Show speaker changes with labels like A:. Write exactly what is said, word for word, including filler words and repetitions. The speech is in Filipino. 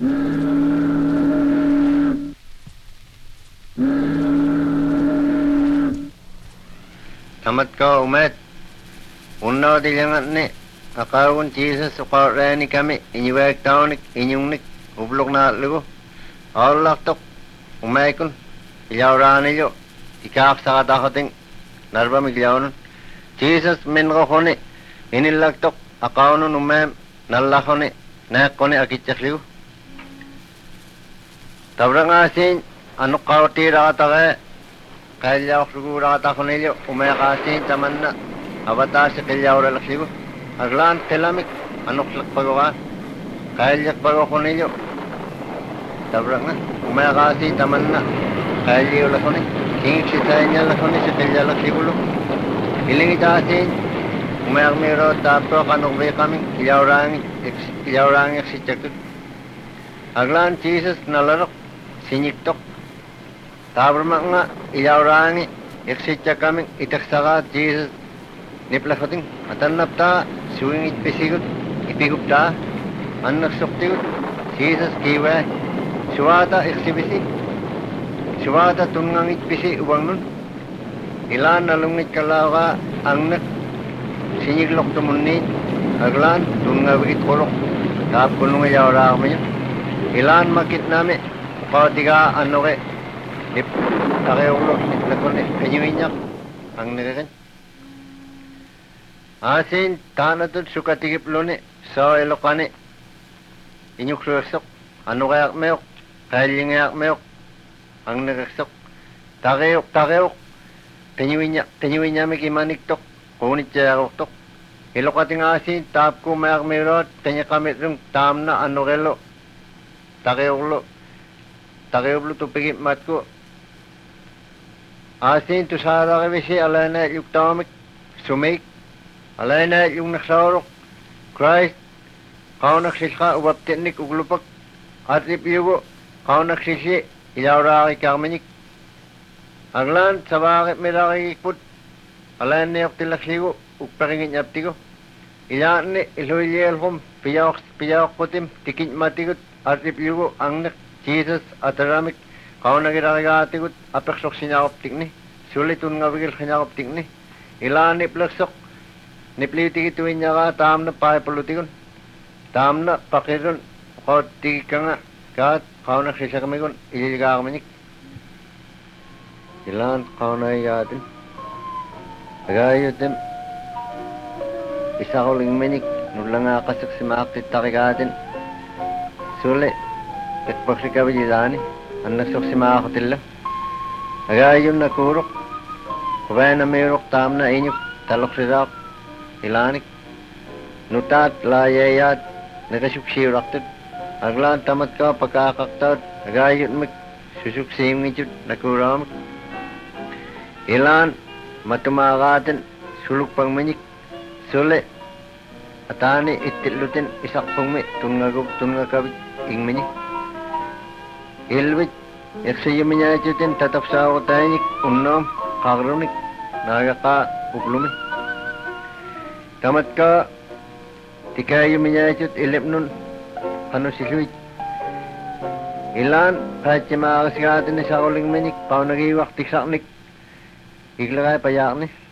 A: Tamat ka umet. Unaw dilangan ni. Akawun Jesus ukarani kami. Inyuwag taunik. Inyungnik. Ublok na lugo. Aulak tok. Umaykun. Ilawrani yo. Ikak sa katakating. Narba miglawnon. Jesus min ko kone. Inilak tok. Akawun umem. Nalakone. Nakone akitsak ligo. Tabrang asin. Anok kawtira katake. Kaya siguro kata ko nilyo, umakasin taman na. Abata sa kaya ora laksigo. Aglan telamik, anok lakpago ka. Kaya lakpago ko nilyo. Tabrak na, umakasin taman na. Kaya ora ko ni. Kingik si tayo niya lakon ni sa kaya laksigo lo. Hiling itasin, umayak miro tapro kanok bay kaming. Kaya orangin, kaya orangin si Chakut. Aglan Jesus nalarok, siniktok. Tabrama nga, ilawrani, iksitya kaming itaksaka Jesus niplakoting. Atanap ta, suwing itpisigot, ipigup ta, anaksuktigot, Jesus kiway. Suwata iksibisi, suwata tungang itpisi uwang nun. Ilan nalungit kalawa ang nak, siniglok tumunit, aglan, tungawit kulok, tapulong ilawra kami yun. Ilan makit namin, patiga ano ke, Nip, kakayulo, niplakon, kanyuinyak, ang nagagan. Asin, tanatod, sukatigip luni, sa elokane, inyuk susok, ano kayak meyok, kayalingayak meyok, ang nagagsok, takayok, takayok, kanyuinyak, kanyuinyak may kimaniktok, kunit siya tok. Ilokating asin, tap ko mayak mayroot, kanya kamit rin, tam na, ano kelo, takayoklo, takayoklo, tupigip mat ko, Asin tu sara kami alay na yung tamik, sumik, alay na yung nagsarok, Christ, kau nagsilka, ubap teknik, uglupak, atrip yugo, kau nagsisi, ilawra kay kamanik. Aglan, sabakit mira kay ikput, alay na yung tilaksigo, ugpakingin yaptigo. Ilaan ni, iluiliyal kom, piyawak, piyawak putim, tikint matigot, atrip yugo, ang nak, Jesus, ataramik, Kau nagiragatik atigot apeksok sinyakoptik ni. Sulit un nga bigil sinyakoptik ni. Ilan ni pleksok. Ni pliti kituin niya ka tam na paipulutikon. Tam na pakiron. Kau tiki ka nga. Kat kau nagsisa kami kon. Ililiga kami nik. Ilan kau na iyatin. Agayot dem. Isa ko ling minik. Nulang nga kasok si maktit takikatin. Sulit. Katpaksik ka bijilani. Ang nasok si mga kutila. Agayon na kurok. Kubay na mayrook tam na inyok. Talok si rak. Ilanik. Nutat, layayat. Nagasuksirak tit. Aglan tamat ka pagkakaktat. Agayon mak. Susuksim ngijut. Nakuramak. Ilan. Matumakatin. Suluk pang manik. Sule. Atani itilutin. Isak pang may. Tungagog. Tungagabit. Ing manik. Ilwit, yaksaya minyajutin tatap sa ako tayo unom, kagrunik, nagaka uklumi. Tamat ka, tikayo minyajut ilip nun, ano si Luit. Ilan, kahit siya makakasikatin na sa kuling minik, pao nagiwak tiksaknik, iglakay payak ni.